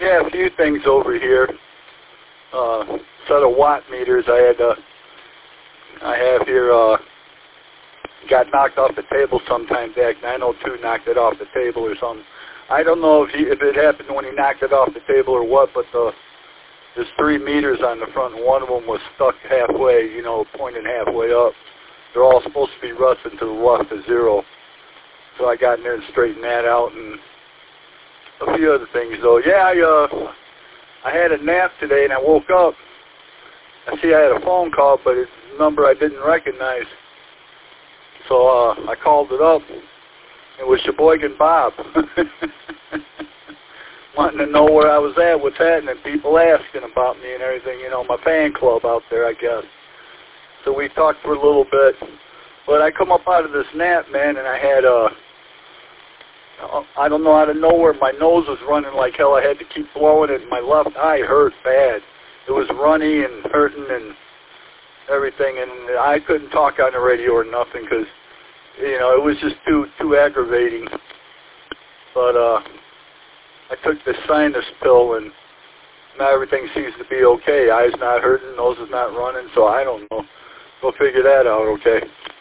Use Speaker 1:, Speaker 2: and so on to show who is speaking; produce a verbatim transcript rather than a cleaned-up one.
Speaker 1: Yeah, a few things over here. Uh, set of watt meters I had to, I have here, uh, got knocked off the table sometime back. nine oh two knocked it off the table or something. I don't know if he, if it happened when he knocked it off the table or what, but the, there's three meters on the front, and one of them was stuck halfway, you know, pointing halfway up. They're all supposed to be rusting to the left of zero. So I got in there and straightened that out, and a few other things though. Yeah, I, uh, I had a nap today and I woke up. I see I had a phone call, but it's a number I didn't recognize. So uh, I called it up. It was Sheboygan Bob. Wanting to know where I was at, what's happening, people asking about me and everything, you know, my fan club out there, I guess. So we talked for a little bit. But I come up out of this nap, man, and I had a, I don't know, out of nowhere, my nose was running like hell. I had to keep blowing it, and my left eye hurt bad. It was runny and hurting and everything, and I couldn't talk on the radio or nothing because, you know, it was just too too aggravating. But uh, I took the sinus pill, and now everything seems to be okay. Eyes not hurting, nose is not running, so I don't know. We'll figure that out, okay?